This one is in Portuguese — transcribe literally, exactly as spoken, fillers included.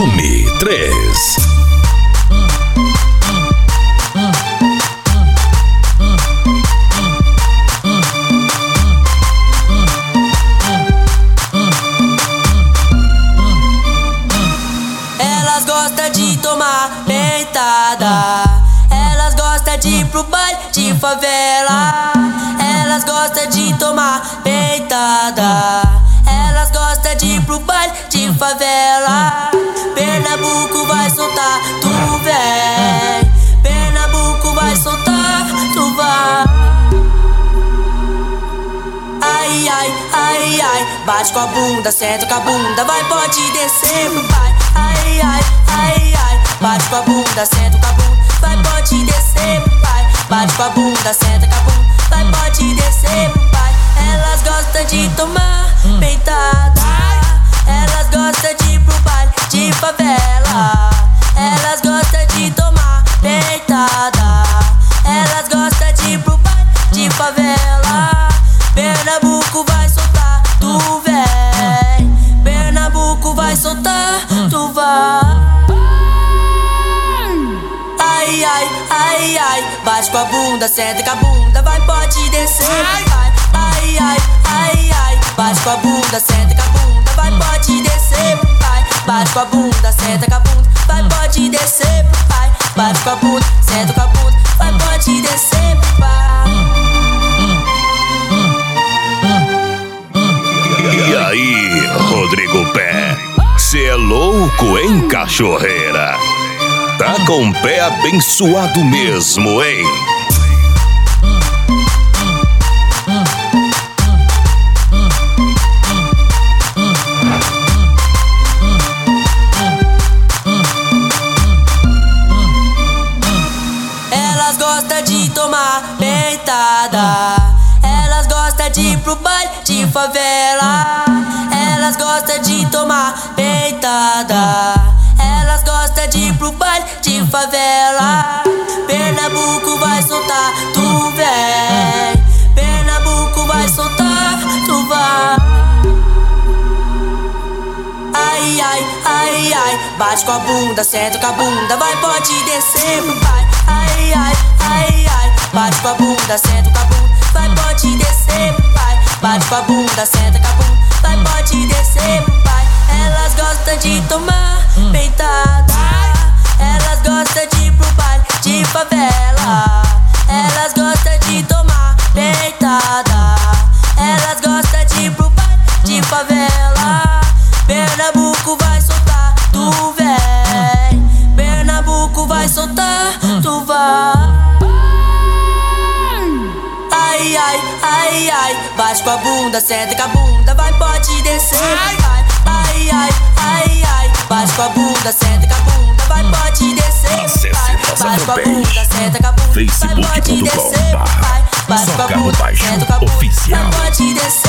Volume três. Elas gostam de tomar pentada, elas gostam de ir pro baile de favela. Elas gostam de tomar pentada, elas gostam de ir pro baile de favela. Pernambuco vai soltar, tu vem. Pernambuco vai soltar, tu vai. Ai, ai, ai, ai, bate com a bunda, senta com a bunda, vai, pode descer pro pai. Ai, ai, ai, ai, bate com a bunda, senta com a bunda, vai, pode descer pro pai. Bate com a bunda, senta com a bunda, vai, pode descer pro pai. Elas gostam de tomar peitada, elas gostam de ir pro baile de favela. Elas gostam de tomar peitada, elas gostam de ir pro baile de favela. Pernambuco vai soltar, tu vem. Pernambuco vai soltar, tu vai. Ai, ai, ai, ai, bate com a bunda, senta com a bunda, vai, pode descer, vai. Ai, ai, ai, ai, bate com a bunda, senta com a bunda, vai, pode descer, vai. Bate com a bunda, senta com a bunda, vai, pode descer, vai. Bate com a bunda, senta com a bunda, vai, pode descer, vai. E aí, Rodrigo Pé, cê é louco, hein, cachorreira? Tá com o pé abençoado mesmo, hein? Elas gostam de tomar pentada, elas gostam de ir pro baile de favela. Elas gostam de tomar peitada, elas gostam de ir pro baile de favela. Pernambuco vai soltar, tu vem. Pernambuco vai soltar, tu vai. Ai, ai, ai, ai, bate com a bunda, senta com a bunda, vai, pode descer pro pai. Ai, ai, ai, ai, bate com a bunda, senta com a bunda, vai, pode descer pro pai. Bate com a bunda, senta com a bunda, vai, pode descer pro pai. Elas gostam de tomar peitada, elas gostam de ir pro baile de favela. Elas gostam de tomar peitada, elas gostam de ir pro baile de favela. Pernambuco vai soltar, tu vem. Pernambuco vai soltar, tu vai. Ai, ai, ai, ai, bate com a bunda, senta com a bunda, vai, pode descer, vai. Ai, ai, ai, ai, bate com a bunda, senta com a bunda, vai, pode descer, vai. Bate com a bunda, senta com a bunda, vai, pode descer, vai. Bate com a bunda, senta com a bunda, vai, pode descer.